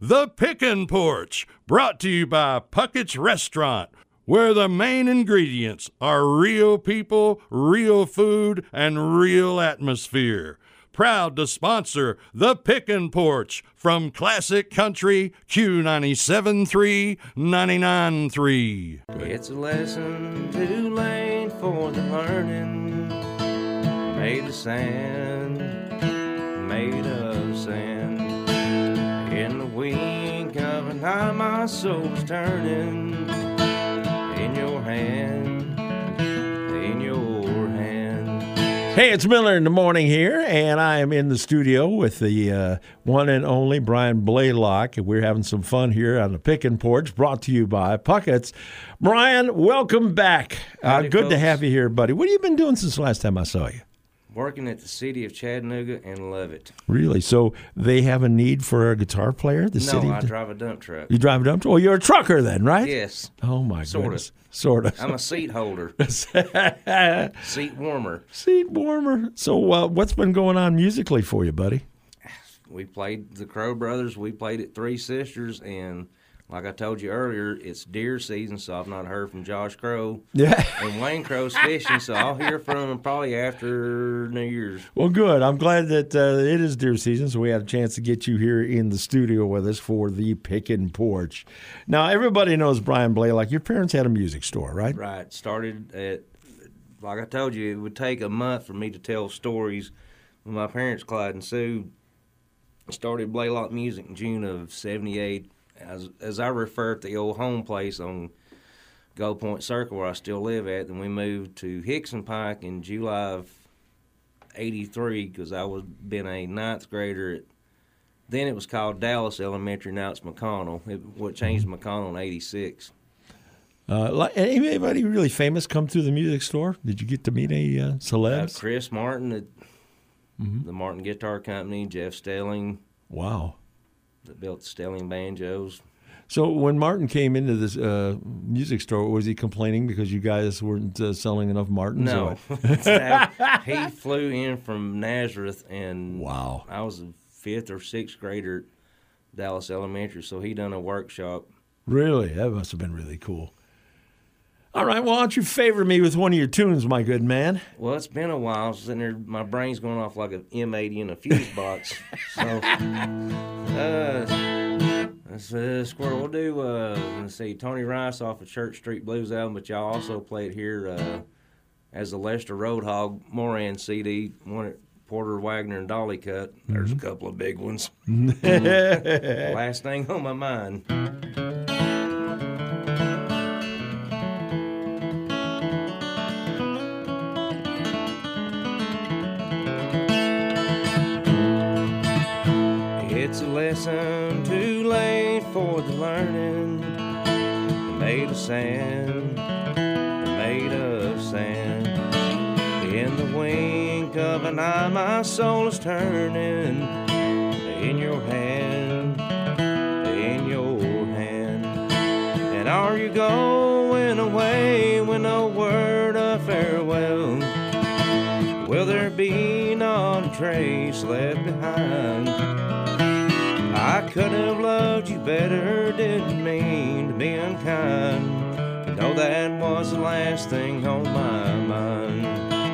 The Pickin' Porch, brought to you by Puckett's Restaurant, where the main ingredients are real people, real food, and real atmosphere. Proud to sponsor The Pickin' Porch from Classic Country Q97.3, 99.3. It's a lesson too late for the learning. Made of sand, made of sand. In the wink of an eye, my soul's turning. In your hand, in your hand. Hey, it's Miller in the Morning here, and I am in the studio with the one and only Brian Blaylock. We're having some fun here on the Pickin' Porch, brought to you by Puckett's. Brian, welcome back. Howdy, good folks. to have you here, buddy. What have you been doing since the last time I saw you? Working at the city of Chattanooga and love it. Really? So they have a need for a guitar player? No, I drive a dump truck. You drive a dump truck? Well, you're a trucker then, right? Yes. Oh, my Sorta. goodness. Sort of. I'm a seat holder. Seat warmer. Seat warmer. So what's been going on musically for you, buddy? We played the Crow Brothers. We played at Three Sisters, and like I told you earlier, it's deer season, so I've not heard from Josh Crow. Yeah. And Wayne Crow's fishing, so I'll hear from him probably after New Year's. Well, good. I'm glad that it is deer season, so we had a chance to get you here in the studio with us for the Pickin' Porch. Now, everybody knows Brian Blaylock. Your parents had a music store, right? Right. Started at, like I told you, it would take a month for me to tell stories. When my parents, Clyde and Sue, started Blaylock Music in June of '78. As I refer to the old home place on Gold Point Circle where I still live at, then we moved to Hickson Pike in July of '83 because I was been a ninth grader at, then it was called Dallas Elementary, now it's McConnell. What changed to McConnell in '86. Anybody really famous come through the music store? Did you get to meet any celebs? Chris Martin at the Martin Guitar Company, Jeff Stelling. Wow. That built the Stelling banjos. So when Martin came into this music store, was he complaining because you guys weren't selling enough Martins? No. He flew in from Nazareth, and wow. I was a fifth or sixth grader at Dallas Elementary, so he done a workshop. Really? That must have been really cool. All right, well, why don't you favor me with one of your tunes, my good man? Well, it's been a while. I was sitting there, my brain's going off like an M80 in a fuse box. So, Squirrel, we'll do, let's see, Tony Rice off of Church Street Blues album, but y'all also played here as the Lester Roadhog Moran CD, one at Porter, Wagner, and Dolly cut. There's a couple of big ones. Last thing on my mind. It's a lesson too late for the learning. Made of sand, made of sand. In the wink of an eye, my soul is turning. In your hand, in your hand. And are you going away with no word of farewell? Will there be not a trace left behind? I could have loved you better, didn't mean to be unkind. You know that was the last thing on my mind.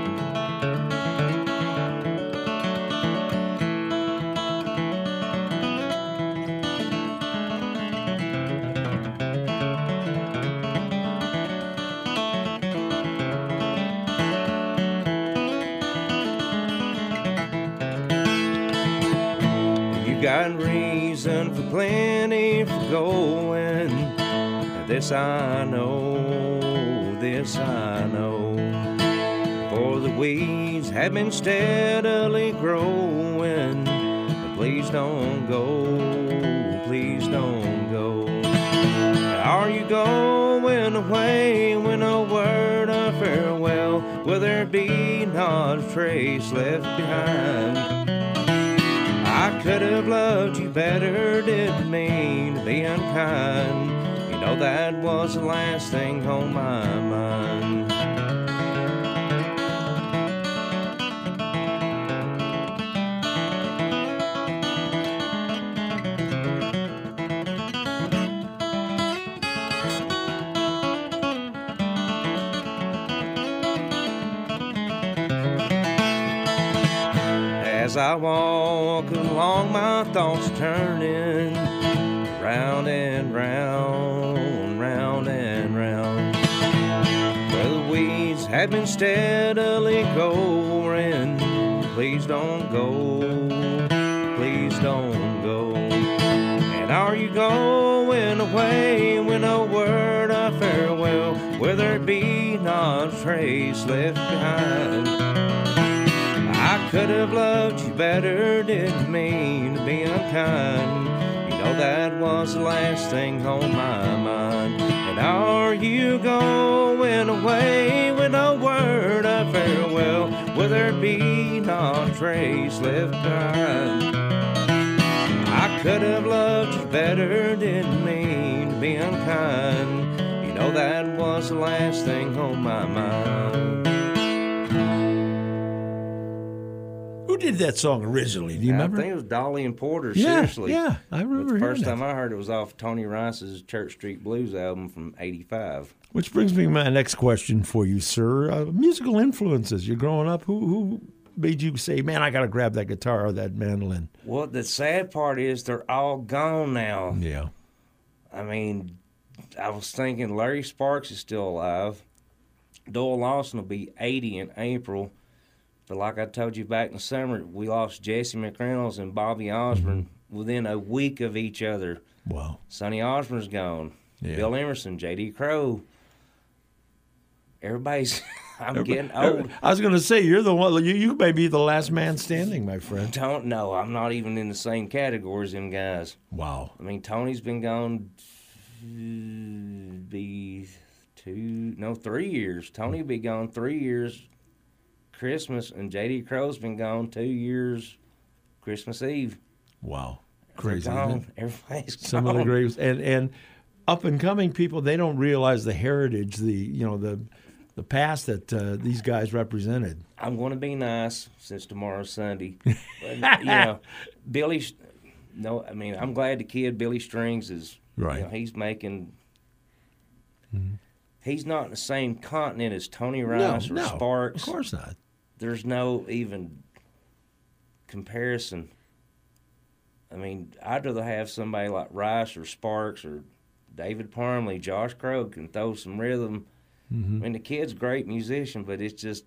You got reason for plenty for going. This I know, this I know. For the weeds have been steadily growing. But please don't go, please don't go. Are you going away with no word of farewell? Will there be not a trace left behind? I could have loved you better, didn't mean to be unkind. You know that was the last thing on my mind. I walk along, my thoughts turning round and round, round and round. Where the weeds have been steadily growing. Please don't go, please don't go. And are you going away with no word of farewell? Will there be not a trace left behind? I could have loved you better, didn't mean to be unkind. You know that was the last thing on my mind. And are you going away with no word of farewell? Will there be not a trace left behind? I could have loved you better, didn't mean to be unkind. You know that was the last thing on my mind. Who did that song originally? Do you remember? I think it was Dolly and Porter, Yeah, seriously. yeah, I remember The hearing first that. time I heard it was off Tony Rice's Church Street Blues album from '85. Which brings me to my next question for you, sir. Musical influences. You're growing up. Who made you say, man, I got to grab that guitar or that mandolin? Well, the sad part is they're all gone now. Yeah. I mean, I was thinking Larry Sparks is still alive. Doyle Lawson will be 80 in April. But like I told you back in the summer, we lost Jesse McReynolds and Bobby Osborne within a week of each other. Wow. Sonny Osborne's gone. Yeah. Bill Emerson, J.D. Crowe. Everybody's... I'm getting old. I was going to say, you're the one. You may be the last man standing, my friend. Don't know. I'm not even in the same category as them guys. Wow. I mean, Tony's been gone 3 years. Tony will be gone 3 years Christmas, and J.D. Crowe's been gone 2 years Christmas Eve. Wow. They're Crazy. gone. Isn't it? Everybody's gone. Some of the greats and up and coming people, they don't realize the heritage, the past that these guys represented. I'm going to be nice since tomorrow's Sunday. But, Billy. No, I mean, I'm glad the kid Billy Strings is. Right. He's making. Mm-hmm. He's not in the same continent as Tony Rice or Sparks. Of course not. There's no even comparison. I mean, I'd rather have somebody like Rice or Sparks or David Parmley, Josh Crow can throw some rhythm. Mm-hmm. I mean, the kid's a great musician, but it's just,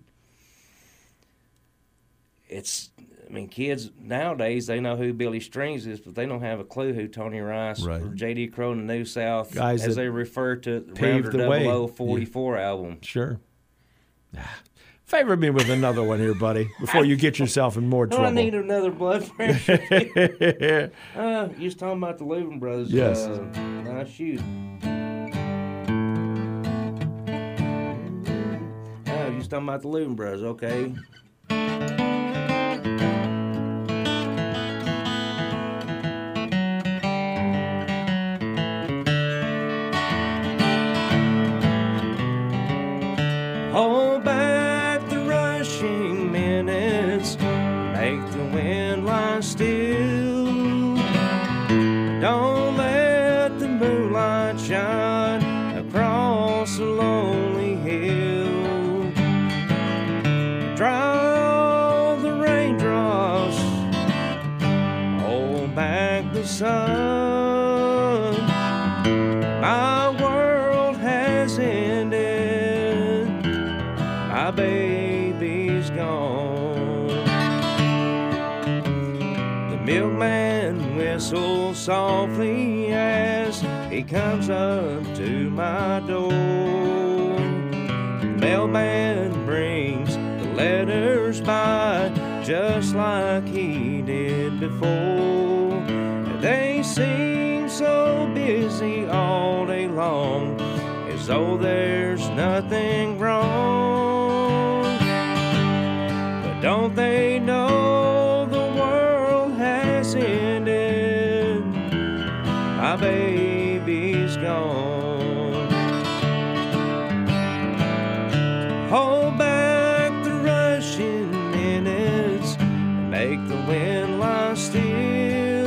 kids nowadays, they know who Billy Strings is, but they don't have a clue who Tony Rice or J.D. Crowe in the New South, guys as they refer to the paved the way. 0044 album. Sure. Favor me with another one here, buddy, before you get yourself in more trouble. I need another blood pressure. You was talking about the Louvin Brothers. Yes. Nice shoot. You was talking about the Louvin Brothers, okay. Hold back the rushing minutes, make the wind lie still. Don't let the moonlight shine across a lonely hill. Dry the raindrops, hold back the sun. My world has ended, my baby's gone. The milkman whistles softly as he comes up to my door. The mailman brings the letters by just like he did before. They seem so busy all day long, as though there's nothing wrong. But don't they know the world has ended? My baby's gone. Hold back the rushing minutes, make the wind lie still.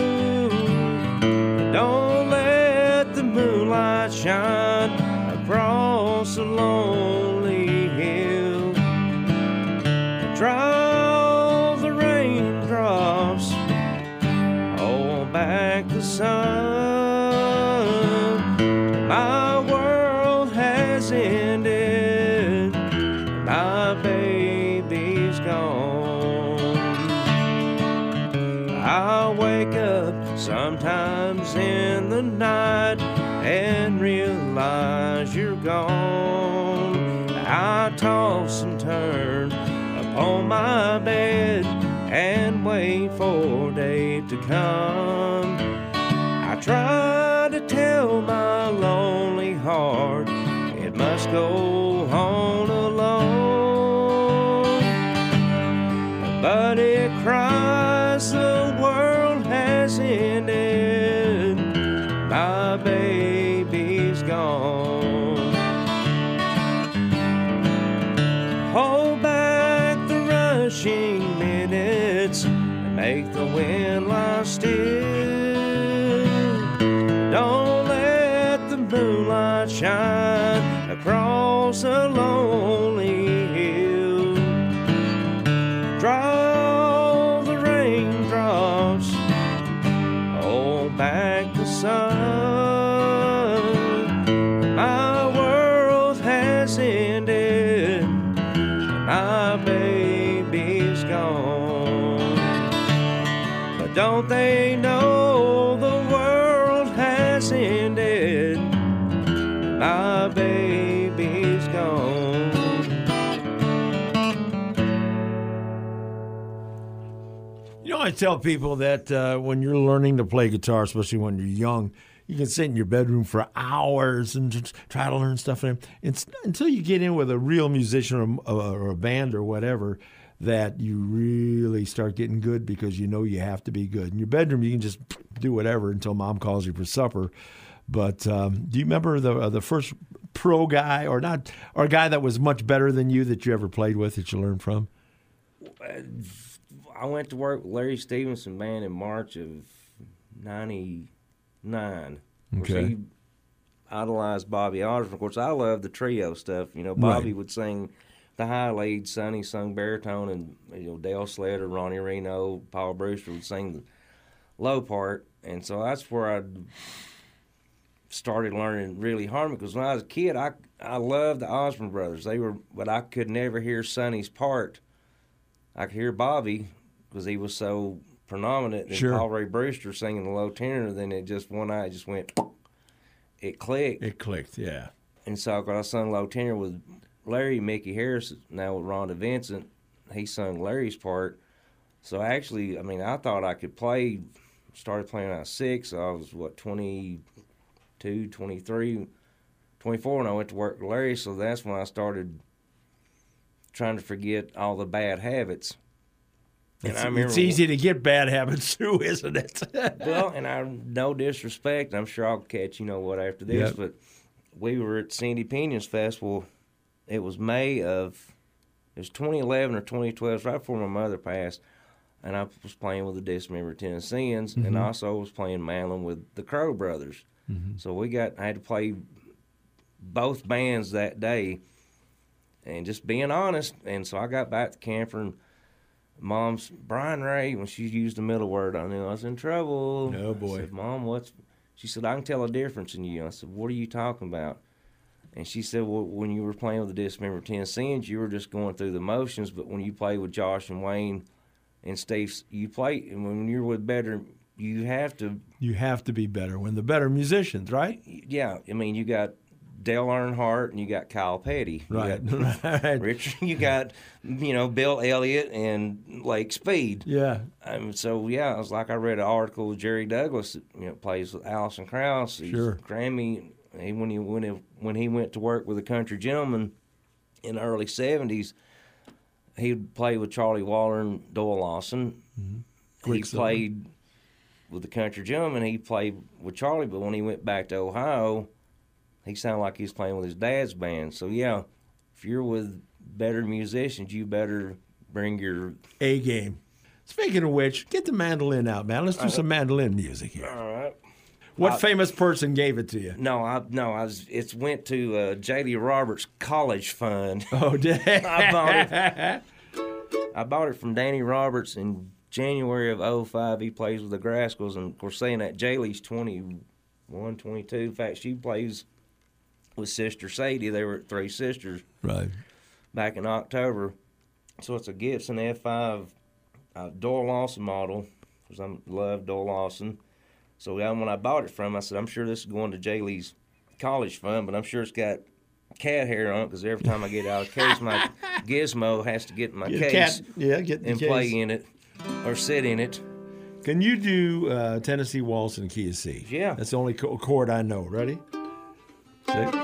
Don't let the moonlight shine across a lonely hill. Dry the raindrops, My world has ended. My baby's gone. I wake up sometimes in the night and realize you're gone. I toss and turn upon my bed and wait for day to come. I try to tell my lonely heart it must go on alone, but it cries the world has ended. My baby's gone. Hold back the rushing minutes and make the wind lie still. Don't let the moonlight shine across a lonely hill. Draw the raindrops, hold back the sun. My world has ended. My baby's gone. But don't they know the world has ended? My baby's gone. You know, I tell people that when you're learning to play guitar, especially when you're young, you can sit in your bedroom for hours and just try to learn stuff. And it's until you get in with a real musician or a band or whatever that you really start getting good, because you know you have to be good. In your bedroom, you can just do whatever until mom calls you for supper. But do you remember the first pro guy or a guy that was much better than you that you ever played with that you learned from? I went to work with Larry Stevenson Band in March of '99. Okay. He idolized Bobby Osborne. Of course, I love the trio stuff. You know, Bobby would sing the high lead, Sonny sung baritone, and Dale Slater, Ronnie Reno, Paul Brewster would sing the low part. And so that's where I started learning really harmony. Because when I was a kid, I loved the Osborne brothers. But I could never hear Sonny's part. I could hear Bobby because he was so predominant, and Paul Ray Brewster singing the low tenor. Then it just one night just went, it clicked. It clicked, yeah. And so when I sung low tenor with Larry, Mickey Harris, now with Rhonda Vincent, he sung Larry's part. So actually, I mean, I thought I could play. Started playing when I was 6. So I was 22, 23, 24 when I went to work with Larry. So that's when I started trying to forget all the bad habits. And I remember, it's easy to get bad habits too, isn't it? Well, and no disrespect, I'm sure I'll catch after this, but we were at Cindy Pinion's Festival. It was May of 2011 or 2012, right before my mother passed, and I was playing with the Dismember Tennesseans, and also was playing mandolin with the Crow Brothers. So I had to play both bands that day, and just being honest. And so I got back to camper, and Mom's Brian Ray, when she used the middle word, I knew I was in trouble. Oh, boy. I said, Mom, she said, I can tell a difference in you. I said, what are you talking about? And she said, well, when you were playing with the Dismember Tennesseans, you were just going through the motions, but when you play with Josh and Wayne and Steve, you play, and when you're with better, you have to be better when the better musicians, right? Yeah. I mean, you got Dale Earnhardt and you got Kyle Petty. Right. Richard, you got, Bill Elliott and Lake Speed. Yeah. So, it was like I read an article with Jerry Douglas that, plays with Alison Krauss. He's Grammy. When he went to work with a Country Gentleman in the early 70s, he would play with Charlie Waller and Doyle Lawson. He played with the Country Gentleman. He played with Charlie, but when he went back to Ohio, he sounded like he was playing with his dad's band. So, if you're with better musicians, you better bring your A game. Speaking of which, get the mandolin out, man. Let's do some mandolin music here. All right. What famous person gave it to you? It went to J.D. Roberts' college fund. Oh, did I bought it from Danny Roberts and January of '05, he plays with the Grascals, and we're saying that Jaylee's 21, 22. In fact, she plays with Sister Sadie. They were Three Sisters back in October. So it's a Gibson F5 Doyle Lawson model, because I love Doyle Lawson. So when I bought it from him, I said, I'm sure this is going to Jaylee's college fund, but I'm sure it's got cat hair on it, because every time I get out of the case, my Gizmo has to get in my case and play in it or sit in it. Can you do Tennessee Waltz in key of C? Yeah. That's the only chord I know. Ready? 6.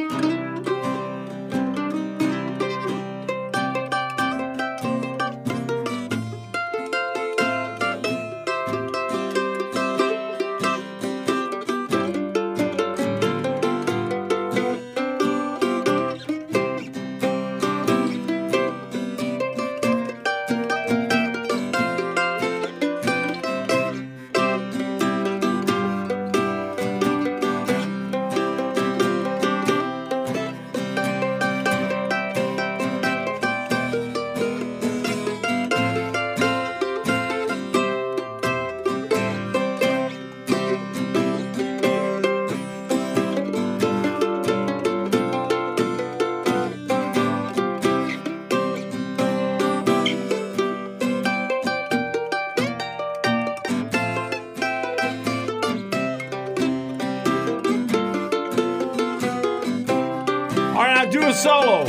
All right, now do a solo.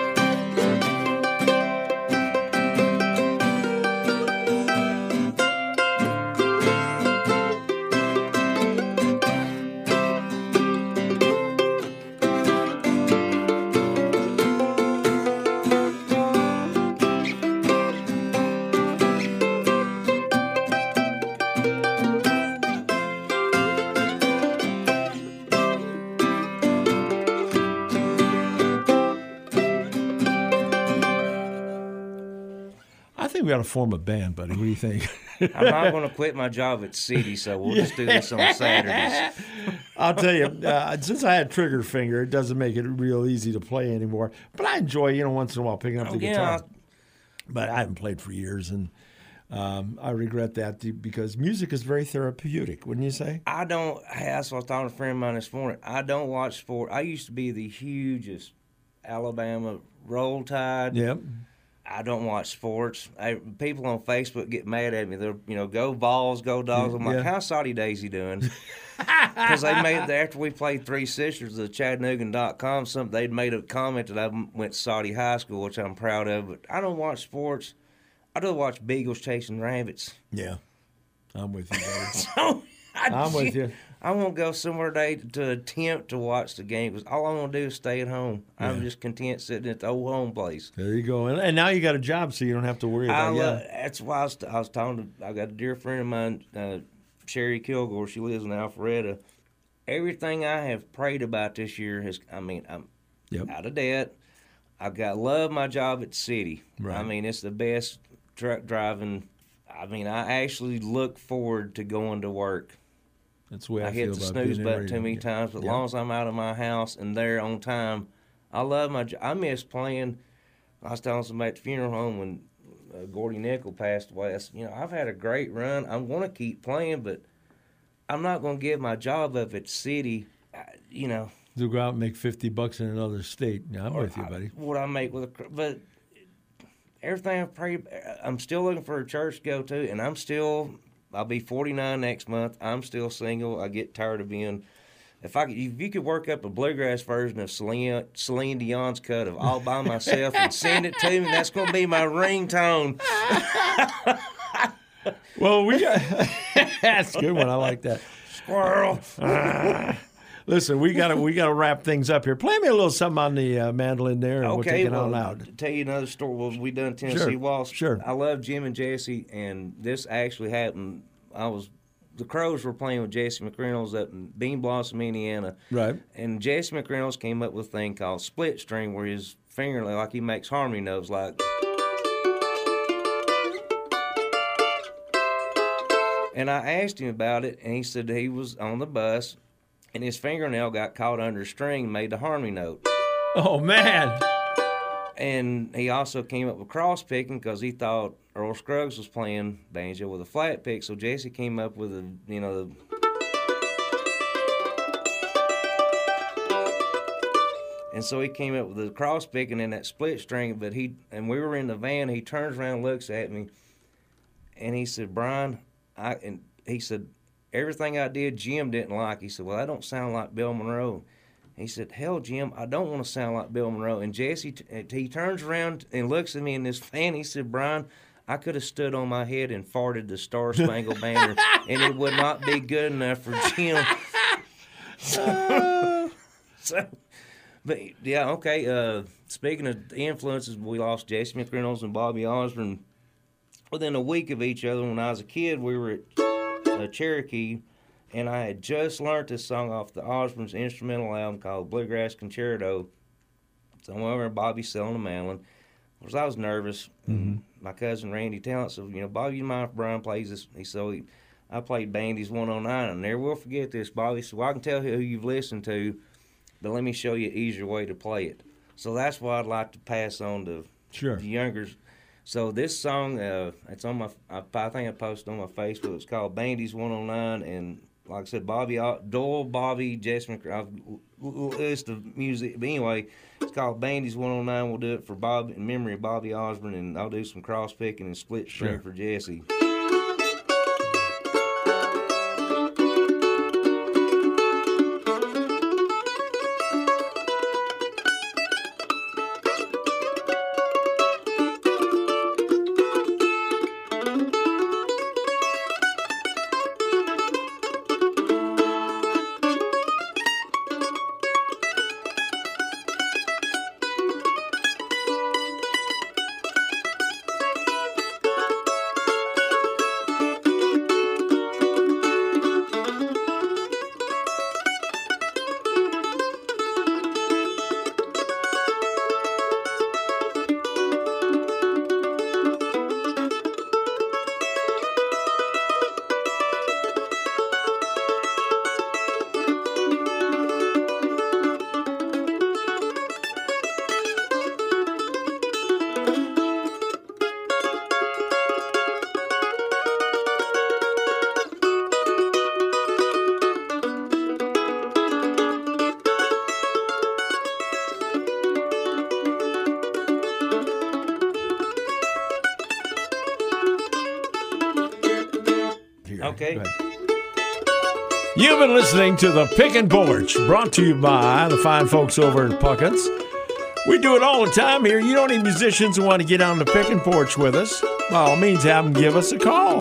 I think we ought to form a band, buddy. What do you think? I'm not going to quit my job at City, so we'll just do this on Saturdays. I'll tell you, since I had trigger finger, it doesn't make it real easy to play anymore. But I enjoy, once in a while picking up the guitar. But I haven't played for years, and I regret that because music is very therapeutic, wouldn't you say? I don't. That's what I was talking to a friend of mine this morning. I don't watch sport. I used to be the hugest Alabama Roll Tide. Yep. I don't watch sports. People on Facebook get mad at me. They're, go Vols, go Dogs. I'm like, how's Saudi Daisy doing? Because they made, after we played Three Sisters, the Chattanoogan.com, they'd made a comment that I went to Saudi High School, which I'm proud of. But I don't watch sports. I do watch beagles chasing rabbits. Yeah, I'm with you, buddy. So I'm with you. I won't go somewhere today to attempt to watch the game because all I want to do is stay at home. Yeah. I'm just content sitting at the old home place. There you go. And now you got a job, so you don't have to worry about it. That's why I was talking to, I got a dear friend of mine, Sherry Kilgore. She lives in Alpharetta. Everything I have prayed about this year I'm out of debt. Love my job at the city. Right. It's the best truck driving. I actually look forward to going to work. That's the way I hit feel the about snooze button too many times, but as long as I'm out of my house and there on time, I love my job. I miss playing. I was telling somebody at the funeral home when Gordy Nickel passed away. I said, I've had a great run. I'm going to keep playing, but I'm not going to give my job up at the city, To go out and make $50 in another state. Yeah, I'm with you, buddy. What I make but everything I've prayed, I'm still looking for a church to go to, and I'll be 49 next month. I'm still single. I get tired of being. If you could work up a bluegrass version of Celine Dion's cut of All By Myself and send it to me, that's going to be my ringtone. Well, that's a good one. I like that. Squirrel. Listen, we gotta wrap things up here. Play me a little something on the mandolin there, and we'll take it on out. To tell you another story. Well, we done Tennessee Waltz. Sure. I love Jim and Jesse, and this actually happened. The Crows were playing with Jesse McReynolds up in Bean Blossom, Indiana. Right. And Jesse McReynolds came up with a thing called split string, where his fingernail, like he makes harmony notes, like. And I asked him about it, and he said he was on the bus. And his fingernail got caught under a string and made the harmony note. Oh, man. And he also came up with cross-picking because he thought Earl Scruggs was playing banjo with a flat pick, so Jesse came up with and so he came up with the cross pick and then that split string. But we were in the van. He turns around, and looks at me, and he said, "Brian," he said, "everything I did, Jim didn't like." He said, "Well, that don't sound like Bill Monroe." He said, "Hell, Jim, I don't want to sound like Bill Monroe." And Jesse, he turns around and looks at me in this fan. He said, "Brian, I could have stood on my head and farted the Star Spangled Banner, and it would not be good enough for Jim." But yeah, okay. Speaking of influences, we lost Jesse McReynolds and Bobby Osborne within a week of each other. When I was a kid, we were at Cherokee, and I had just learned this song off the Osborne's instrumental album called Bluegrass Concerto. So I went over to Bobby's selling a mandolin. Of course, I was nervous. My cousin Randy Talent said, "Bobby, you mind if Brian plays this?" I played Bandy's 109. I never will forget this. Bobby said, "Well, I can tell who you've listened to, but let me show you an easier way to play it." So that's what I'd like to pass on to the youngers. So this song, it's on I think I posted on my Facebook. It's called Bandy's 109, and like I said, Doyle, Bobby, Jesse McReynolds, list of music. But anyway, it's called Bandy's 109. We'll do it for Bob in memory of Bobby Osborne, and I'll do some cross picking and split string for Jesse. Okay. You've been listening to the Pickin' Porch, brought to you by the fine folks over at Puckett's. We do it all the time here. You know any musicians who want to get on the Pickin' Porch with us? By all means, have them give us a call.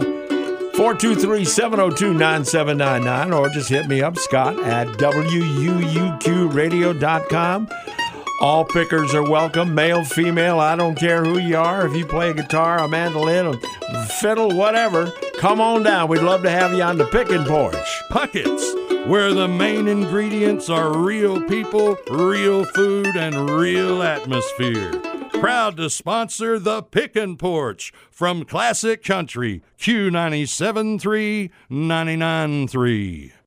423-702-9799, or just hit me up, Scott, at WUUQradio.com. All pickers are welcome, male, female, I don't care who you are. If you play a guitar, a mandolin, a fiddle, whatever, come on down. We'd love to have you on the Pickin' Porch. Puckett's, where the main ingredients are real people, real food, and real atmosphere. Proud to sponsor the Pickin' Porch from Classic Country, Q97.3, 99.3.